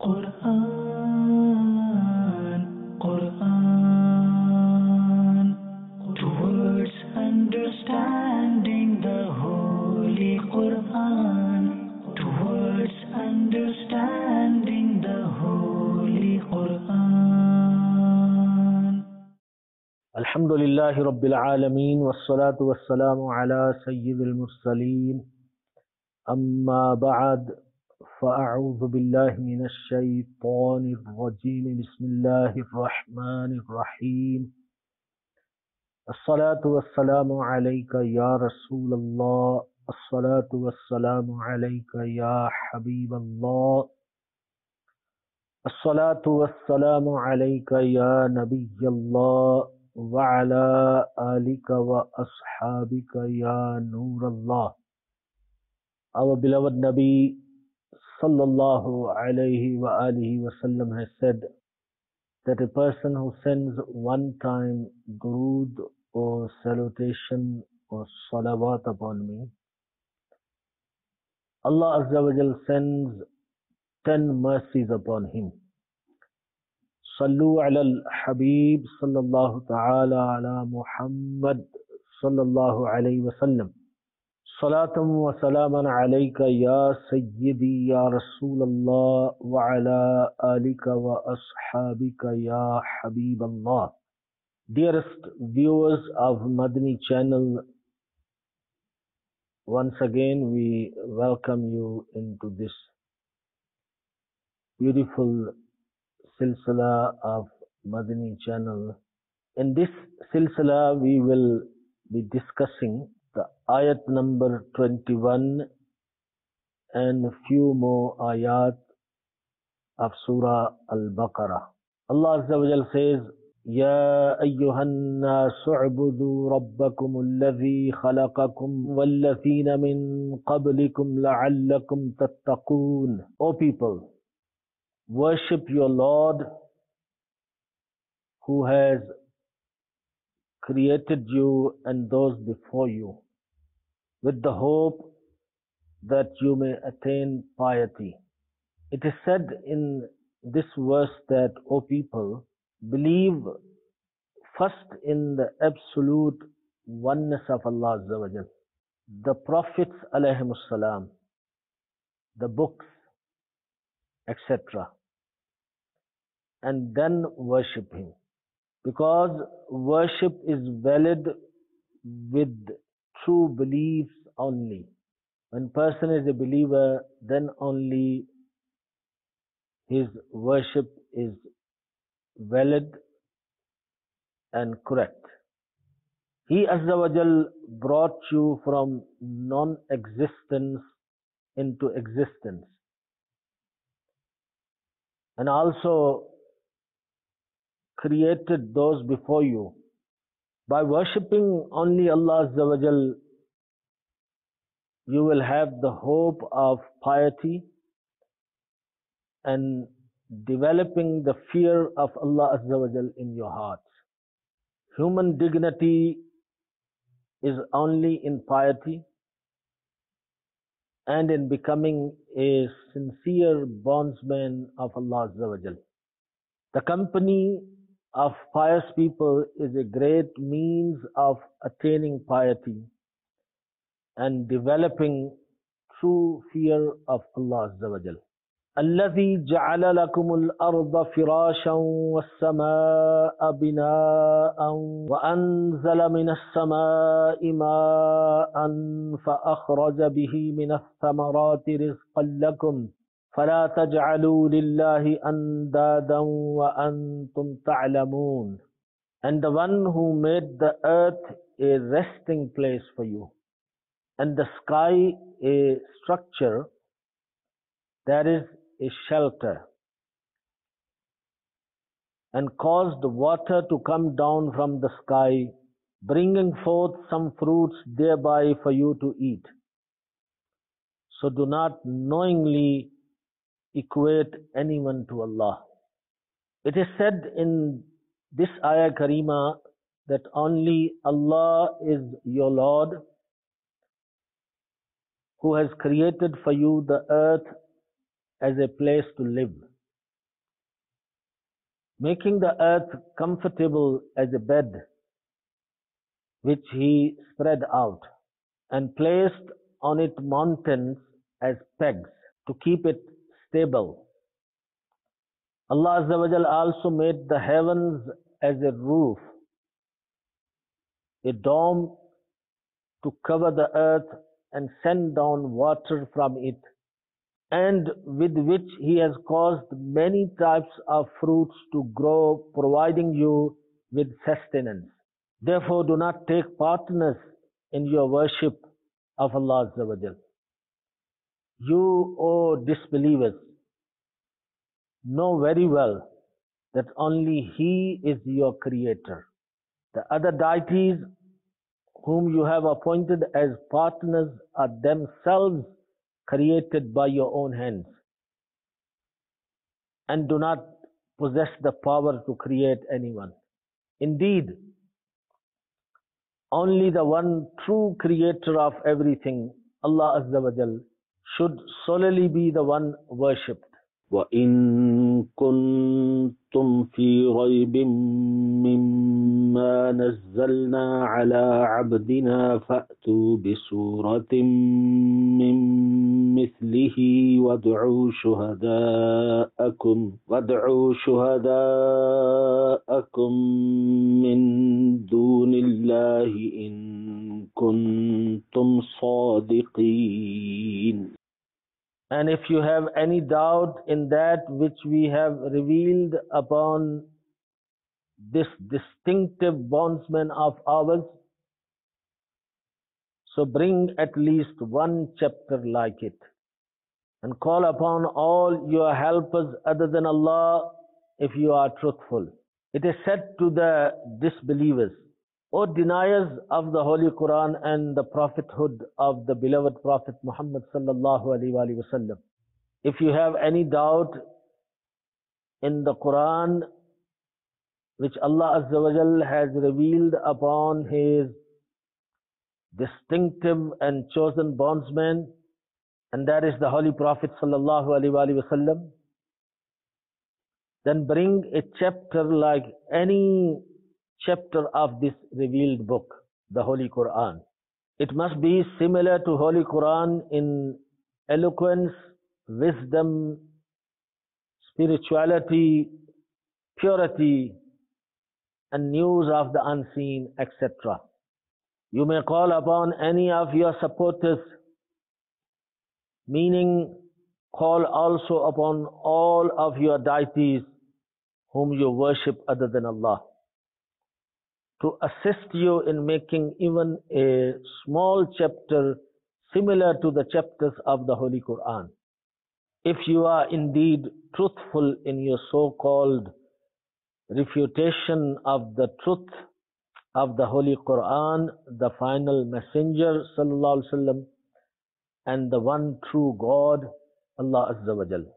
Quran, Quran, towards understanding the Holy Quran, towards understanding the Holy Quran. Alhamdulillahi Rabbil Alameen, wassalatu wassalamu ala Sayyidil Mursaleen, amma ba'd, fa'a'udhu billahi minash shaytanir rajim, bismillahir rahmanir rahim. As-salatu wassalamu alayka ya Rasulallah, as-salatu wassalamu alayka ya Habiballah, as-salatu wassalamu alayka ya Nabiyallah, وعلى آلك وأصحابك يا نور الله. Our beloved Nabi sallallahu alayhi wa alihi wasallam has said that a person who sends one time durood or salutation or salawat upon me, Allah Azza wa Jal sends 10 mercies upon him. صلوا على الحبيب صلى الله تعالى على محمد صلى الله عليه وسلم صلاة وسلاما عليك يا سيدي يا رسول الله وعلى آلك وأصحابك يا حبيب الله. Dearest viewers of Madani channel, once again we welcome you into this beautiful silsila of Madani channel. In this silsila we will be discussing the ayat number 21 and a few more ayat of Surah Al-Baqarah. Allah Azza wa Jal says, Ya ayyuhan nasu u'budu rabbakum alladhi khalaqakum walladhina min qablikum la'allakum tattaqoon. O people, worship your Lord who has created you and those before you with the hope that you may attain piety. It is said in this verse that, O people, believe first in the absolute oneness of Allah Azza wa Jal, the prophets alayhimus salam, the books, etc., and then worship Him. Because worship is valid with true beliefs only. When person is a believer, then only his worship is valid and correct. He Azza wa Jal brought you from non-existence into existence. And also created those before you. By worshipping only Allah Azza wa Jal, you will have the hope of piety and developing the fear of Allah Azza wa Jal in your hearts. Human dignity is only in piety and in becoming a sincere bondsman of Allah Azza wa Jal. The company of pious people is a great means of attaining piety and developing true fear of Allah Azza wa Jal. الذي جعل لكم الأرض فراشا والسماء بناء وأنزل من السماء ماء فأخرج به من الثمرات رزقا لكم فلا تجعلوا لله أندادا وأنتم تعلمون. And the one who made the earth a resting place for you and the sky a structure, that is a shelter, and caused water to come down from the sky, bringing forth some fruits thereby for you to eat. So do not knowingly equate anyone to Allah. It is said in this ayah karima that only Allah is your Lord, who has created for you the earth as a place to live. making the earth comfortable as a bed which He spread out, and placed on it mountains as pegs to keep it stable. Allah Azza wa Jal also made the heavens as a roof, a dome to cover the earth and send down water from it, and with which He has caused many types of fruits to grow, providing you with sustenance. Therefore, do not take partners in your worship of Allah Azza wa Jal. You, O disbelievers, know very well that only He is your creator. The other deities whom you have appointed as partners are themselves created by your own hands, and do not possess the power to create anyone. Indeed, only the one true creator of everything, Allah Azza wa Jal, should solely be the one worshipped. وَإِن كُنتُمْ فِي رَيْبٍ مِّمَّا نَزَّلْنَا عَلَىٰ عَبْدِنَا فَأْتُوا بِسُورَةٍ مِّن مِّثْلِهِ وَادْعُوا شُهَدَاءَكُم مِّن دُونِ اللَّهِ إِن كُنتُمْ صَادِقِينَ. And if you have any doubt in that which we have revealed upon this distinctive bondsman of ours, so bring at least one chapter like it, and call upon all your helpers other than Allah if you are truthful. It is said to the disbelievers, O deniers of the Holy Quran and the prophethood of the beloved Prophet Muhammad sallallahu alaihi wasallam, if you have any doubt in the Quran which Allah Azza wa Jal has revealed upon His distinctive and chosen bondsman, and that is the Holy Prophet sallallahu alaihi wasallam, then bring a chapter like any chapter of this revealed book, the Holy Quran. It must be similar to Holy Quran in eloquence, wisdom, spirituality, purity, and news of the unseen, etc. You may call upon any of your supporters, meaning call also upon all of your deities whom you worship other than Allah, to assist you in making even a small chapter similar to the chapters of the Holy Quran. If you are indeed truthful in your so-called refutation of the truth of the Holy Quran, the final messenger sallallahu alaihi wasallam, and the one true God, Allah Azza wa Jal.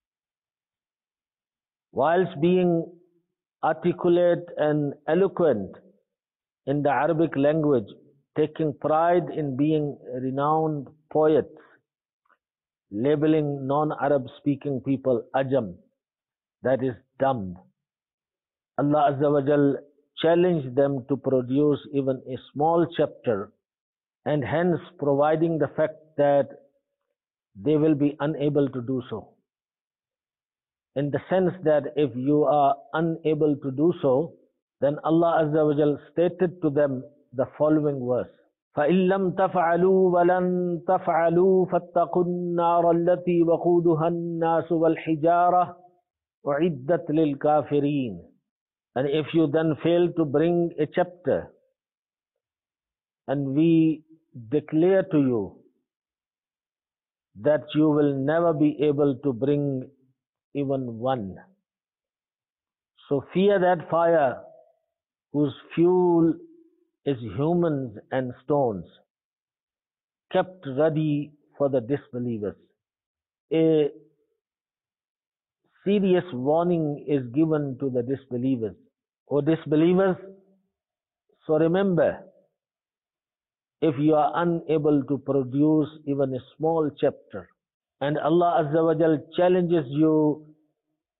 Whilst being articulate and eloquent in the Arabic language, taking pride in being renowned poets, labeling non-Arab speaking people ajam, that is dumb, Allah Azza wa Jal challenged them to produce even a small chapter, and hence providing the fact that they will be unable to do so. In the sense that if you are unable to do so, then Allah Azza wa Jal stated to them the following verse: فَإِن لَّمْ تَفْعَلُوا وَلَن تَفْعَلُوا فَاتَّقُوا النَّارَ الَّتِي وَقُودُهَا النَّاسُ وَالْحِجَارَةُ أُعِدَّتْ لِلْكَافِرِينَ. And if you then fail to bring a chapter, and we declare to you that you will never be able to bring even one, so fear that fire whose fuel is humans and stones, kept ready for the disbelievers. A serious warning is given to the disbelievers. O disbelievers, so remember, if you are unable to produce even a small chapter, and Allah Azza wa Jal challenges you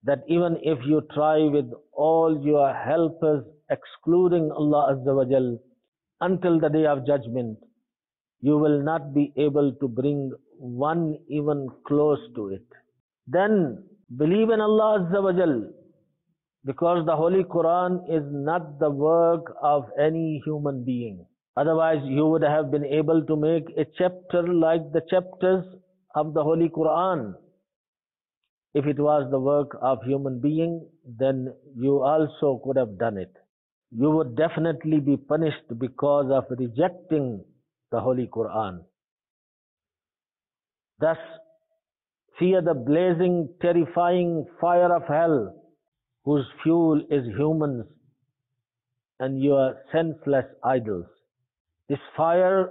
that even if you try with all your helpers, excluding Allah Azza wa Jal, until the day of judgment, you will not be able to bring one even close to it. Then believe in Allah Azza wa Jal, because the Holy Quran is not the work of any human being. Otherwise, you would have been able to make a chapter like the chapters of the Holy Quran. If it was the work of human being, then you also could have done it. You would definitely be punished because of rejecting the Holy Quran. Thus, fear the blazing, terrifying fire of hell, whose fuel is humans and your senseless idols. This fire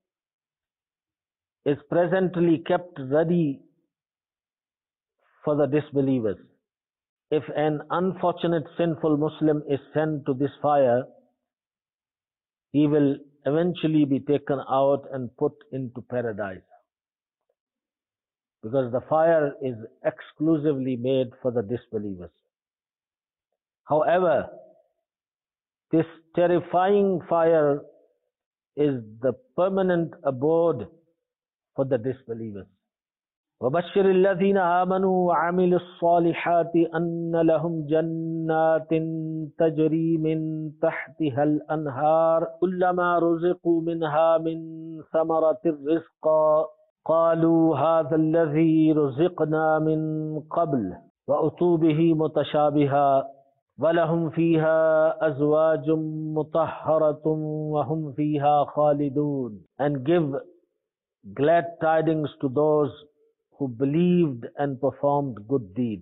is presently kept ready for the disbelievers. If an unfortunate sinful Muslim is sent to this fire, he will eventually be taken out and put into paradise, because the fire is exclusively made for the disbelievers. However, this terrifying fire is the permanent abode for the disbelievers. وَبَشِّرِ الَّذِينَ آمَنُوا وَعَمِلُوا الصَّالِحَاتِ أَنَّ لَهُمْ جَنَّاتٍ تَجْرِي مِنْ تَحْتِهَا الْأَنْهَارُ كُلَّمَا رُزِقُوا مِنْهَا مِنْ ثَمَرَةٍ رِزْقًا قَالُوا هَذَا الَّذِي رُزِقْنَا مِنْ قَبْلُ وَأُتُوا بِهِ مُتَشَابِهًا وَلَهُمْ فِيهَا أَزْوَاجٌ مُطَهَّرَةٌ وَهُمْ فِيهَا خَالِدُونَ. And give glad tidings to those who believed and performed good deeds,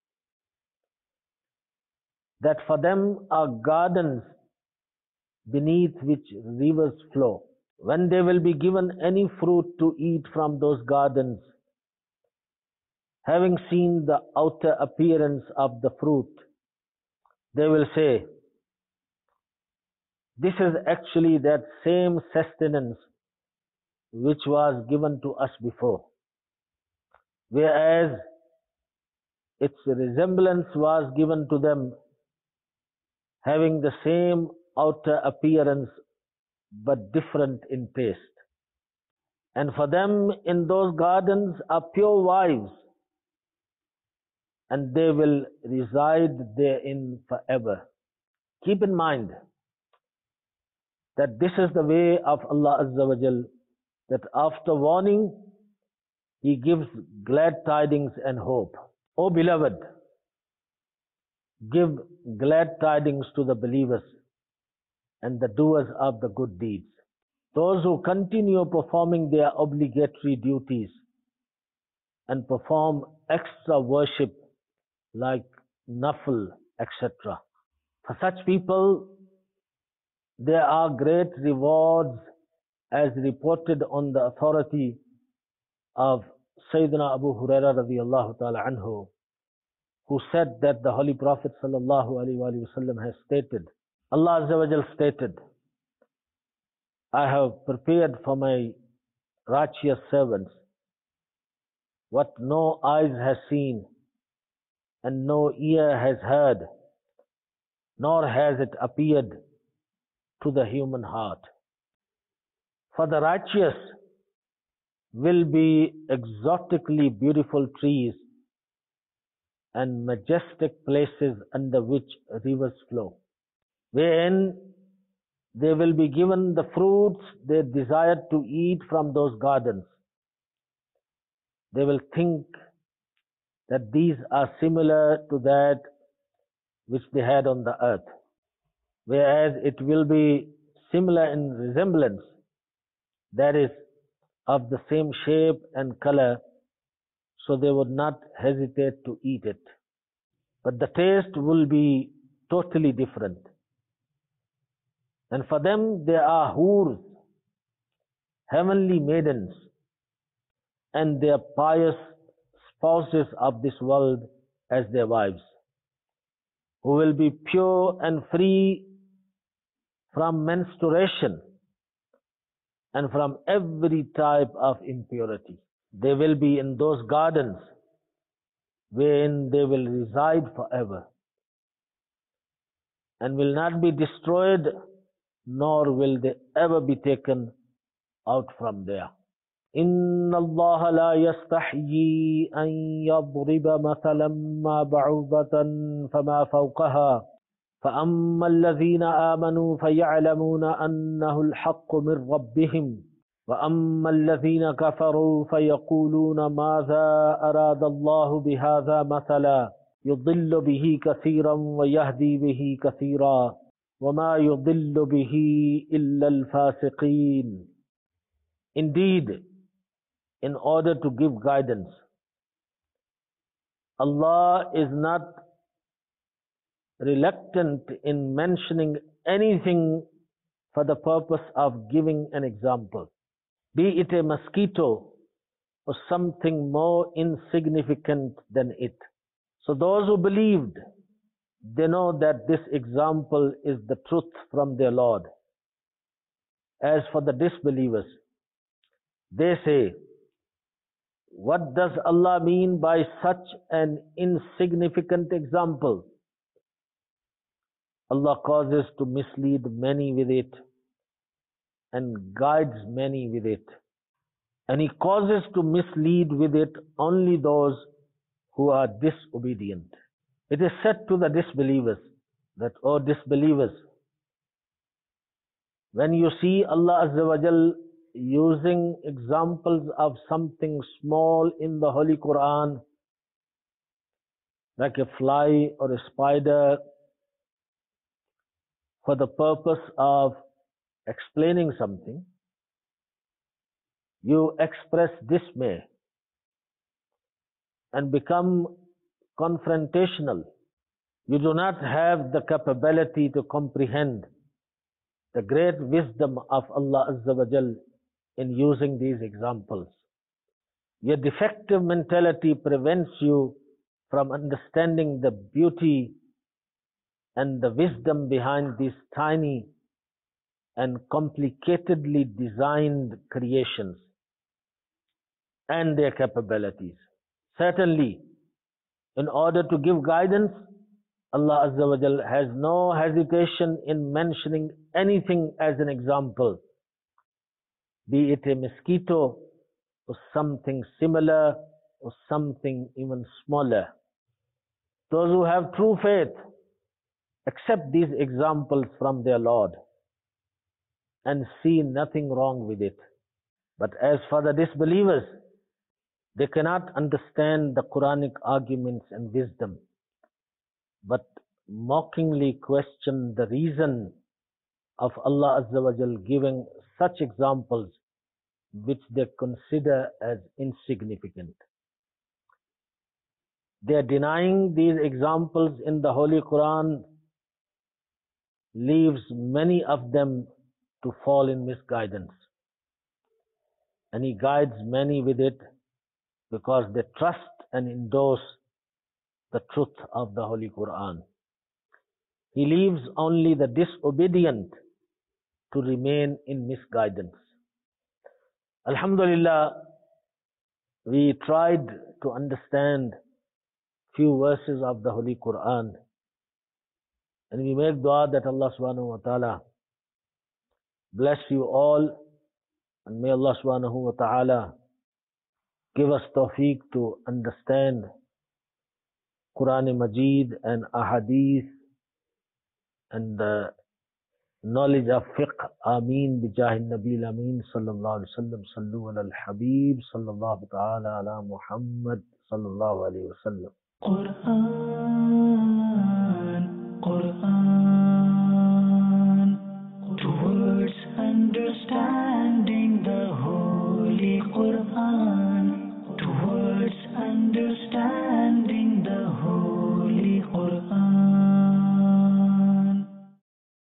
that for them are gardens beneath which rivers flow. When they will be given any fruit to eat from those gardens, having seen the outer appearance of the fruit, they will say, this is actually that same sustenance which was given to us before. Whereas its resemblance was given to them, having the same outer appearance but different in taste. And for them in those gardens are pure wives, and they will reside therein forever. Keep in mind that this is the way of Allah Azza wa Jal, that after warning, He gives glad tidings and hope. O beloved, give glad tidings to the believers and the doers of the good deeds, those who continue performing their obligatory duties and perform extra worship like nafil, etc. For such people, there are great rewards, as reported on the authority of Sayyidina Abu Hurairah radiyallahu ta'ala anhu, who said that the Holy Prophet sallallahu alaihi wasallam has stated, Allah Azza wa Jal stated, I have prepared for my righteous servants what no eyes has seen and no ear has heard, nor has it appeared to the human heart. For the righteous will be exotically beautiful trees and majestic places under which rivers flow, wherein they will be given the fruits they desire to eat from those gardens. They will think that these are similar to that which they had on the earth, whereas it will be similar in resemblance, that is, of the same shape and color, so they would not hesitate to eat it. But the taste will be totally different. And for them there are hurs, heavenly maidens, and their pious spouses of this world as their wives, who will be pure and free from menstruation and from every type of impurity. They will be in those gardens wherein they will reside forever and will not be destroyed, nor will they ever be taken out from there. إن الله لا يستحيي أن يضرب مثلا ما بعوضة فما فوقها فأما الذين آمنوا فيعلمون أنه الحق من ربهم وأما الذين كفروا فيقولون ماذا أراد الله بهذا مثلا يضل به كثيرا ويهدي به كثيرا وما يضل به إلا الفاسقين. Indeed, in order to give guidance, Allah is not reluctant in mentioning anything for the purpose of giving an example, be it a mosquito or something more insignificant than it. So those who believed, they know that this example is the truth from their Lord. As for the disbelievers, they say, what does Allah mean by such an insignificant example? Allah causes to mislead many with it and guides many with it. And He causes to mislead with it only those who are disobedient. It is said to the disbelievers that, O disbelievers, when you see Allah Azza wa Jal using examples of something small in the Holy Quran, like a fly or a spider, for the purpose of explaining something, you express dismay and become confrontational. You do not have the capability to comprehend the great wisdom of Allah Azza wa Jal in using these examples. Your defective mentality prevents you from understanding the beauty and the wisdom behind these tiny and complicatedly designed creations and their capabilities. Certainly, in order to give guidance, Allah Azza wa Jal has no hesitation in mentioning anything as an example, be it a mosquito or something similar or something even smaller. Those who have true faith accept these examples from their Lord and see nothing wrong with it. But as for the disbelievers, they cannot understand the Quranic arguments and wisdom, but mockingly question the reason of Allah Azza wa Jal giving such examples which they consider as insignificant. They are denying these examples in the Holy Quran leaves many of them to fall in misguidance. And He guides many with it because they trust and endorse the truth of the Holy Quran. He leaves only the disobedient to remain in misguidance. Alhamdulillah, we tried to understand few verses of the Holy Quran, and we make dua that Allah subhanahu wa ta'ala bless you all, and may Allah subhanahu wa ta'ala give us tawfiq to understand Quran Majid and Ahadith and the knowledge of fiqh. Ameen bijah Nabil Ameen sallallahu alaihi wasallam. Sallu ala al-Habib sallallahu ta'ala ala Muhammad sallallahu alaihi wasallam. Quran